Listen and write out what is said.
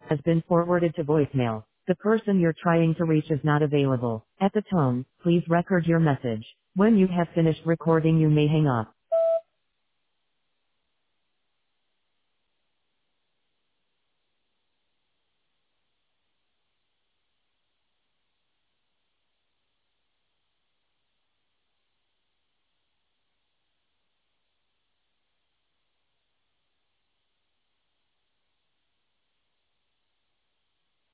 has been forwarded to voicemail. The person you're trying to reach is not available. At the tone, please record your message. When you have finished recording, you may hang up.